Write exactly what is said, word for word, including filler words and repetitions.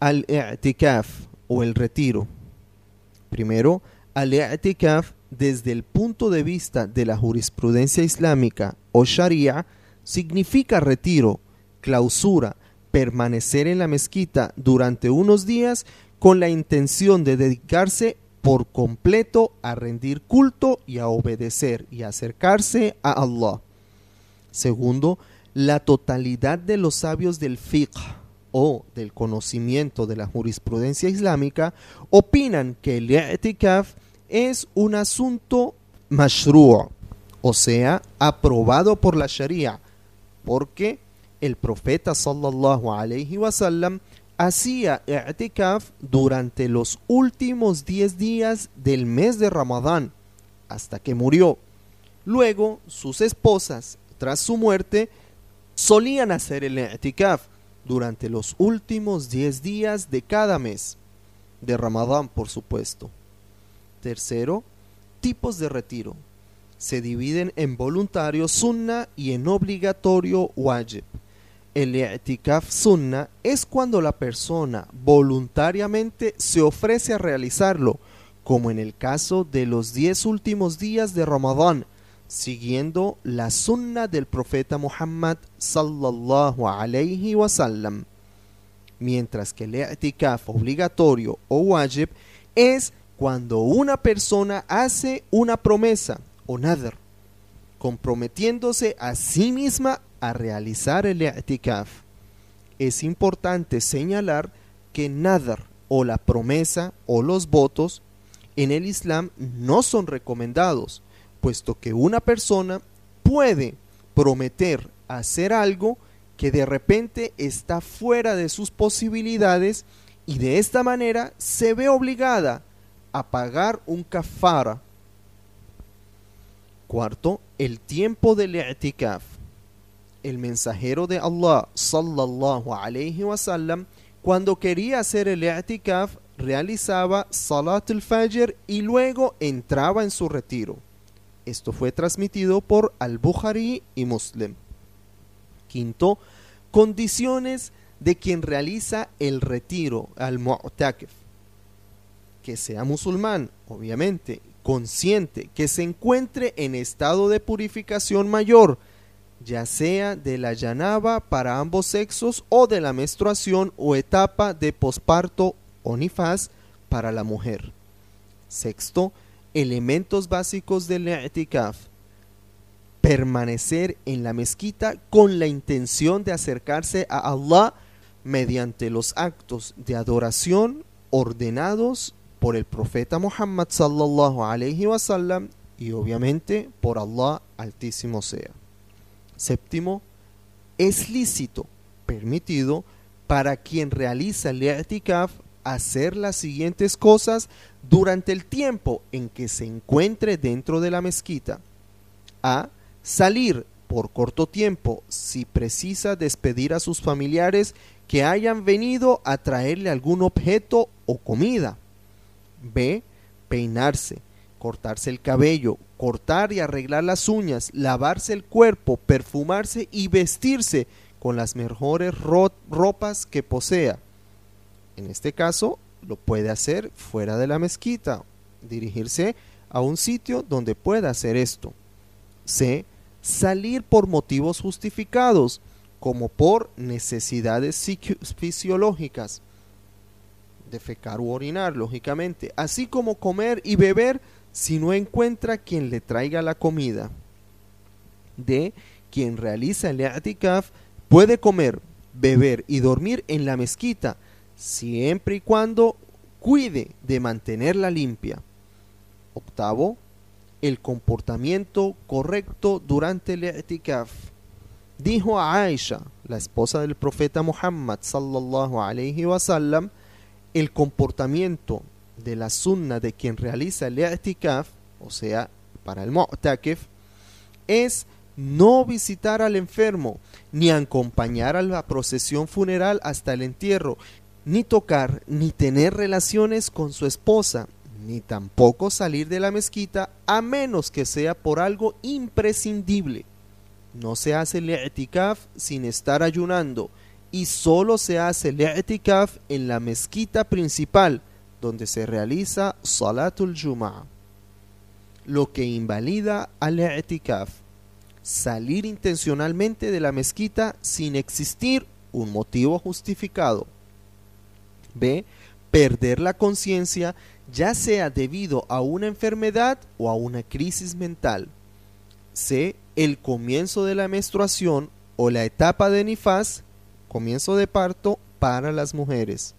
al-i'tikaf o el retiro? Primero, al-i'tikaf desde el punto de vista de la jurisprudencia islámica o sharia significa retiro, clausura, permanecer en la mezquita durante unos días con la intención de dedicarse por completo a rendir culto y a obedecer y acercarse a Allah. Segundo, la totalidad de los sabios del fiqh o del conocimiento de la jurisprudencia islámica opinan que el i'tikaf es un asunto mashru', o sea, aprobado por la sharia, porque el profeta sallallahu alayhi wa sallam hacía i'tikaf durante los últimos diez días del mes de Ramadán hasta que murió. Luego, sus esposas, tras su muerte, solían hacer el i'tikaf durante los últimos diez días de cada mes, de Ramadán por supuesto. Tercero, tipos de retiro. Se dividen en voluntario sunna y en obligatorio wajib. El i'tikaf sunna es cuando la persona voluntariamente se ofrece a realizarlo, como en el caso de los diez últimos días de Ramadán, siguiendo la sunna del profeta Muhammad sallallahu alayhi wa sallam. Mientras que el i'tikaf obligatorio o wajib es cuando una persona hace una promesa o nadr, comprometiéndose a sí misma a realizar el i'tikaf. Es importante señalar que nadr o la promesa o los votos en el Islam no son recomendados, puesto que una persona puede prometer hacer algo que de repente está fuera de sus posibilidades y de esta manera se ve obligada a pagar un kafara. Cuarto, el tiempo del i'tikaf. El mensajero de Allah sallallahu alayhi wa sallam, cuando quería hacer el i'tikaf, realizaba salat al-fajr y luego entraba en su retiro. Esto fue transmitido por Al-Bukhari y Muslim. Quinto, condiciones de quien realiza el retiro, al-mu'takif. Que sea musulmán, obviamente, consciente, que se encuentre en estado de purificación mayor, ya sea de la janaba para ambos sexos o de la menstruación o etapa de posparto o nifas para la mujer. Sexto, elementos básicos del i'tikaf. Permanecer en la mezquita con la intención de acercarse a Allah mediante los actos de adoración ordenados por el profeta Muhammad sallallahu alayhi wa sallam y obviamente por Allah altísimo sea. Séptimo, es lícito, permitido para quien realiza el i'tikaf hacer las siguientes cosas durante el tiempo en que se encuentre dentro de la mezquita. A. Salir por corto tiempo si precisa despedir a sus familiares que hayan venido a traerle algún objeto o comida. B. Peinarse, cortarse el cabello, cortar y arreglar las uñas, lavarse el cuerpo, perfumarse y vestirse con las mejores ro- ropas que posea. En este caso, lo puede hacer fuera de la mezquita, dirigirse a un sitio donde pueda hacer esto. C. Salir por motivos justificados, como por necesidades fisiológicas, defecar u orinar, lógicamente, así como comer y beber si no encuentra quien le traiga la comida. D. Quien realiza el i'tikaf puede comer, beber y dormir en la mezquita, siempre y cuando cuide de mantenerla limpia. Octavo, el comportamiento correcto durante el i'tikaf. Dijo a Aisha, la esposa del profeta Muhammad sallallahu alayhi wa sallam, el comportamiento de la sunna de quien realiza el i'tikaf, o sea, para el mu'takif, es no visitar al enfermo, ni acompañar a la procesión funeral hasta el entierro, ni tocar, ni tener relaciones con su esposa, ni tampoco salir de la mezquita a menos que sea por algo imprescindible. No se hace el i'tikaf sin estar ayunando y solo se hace el i'tikaf en la mezquita principal donde se realiza Salatul Jumu'ah. Lo que invalida al i'tikaf: salir intencionalmente de la mezquita sin existir un motivo justificado. B. Perder la conciencia, ya sea debido a una enfermedad o a una crisis mental. C. El comienzo de la menstruación o la etapa de nifas, comienzo de parto para las mujeres.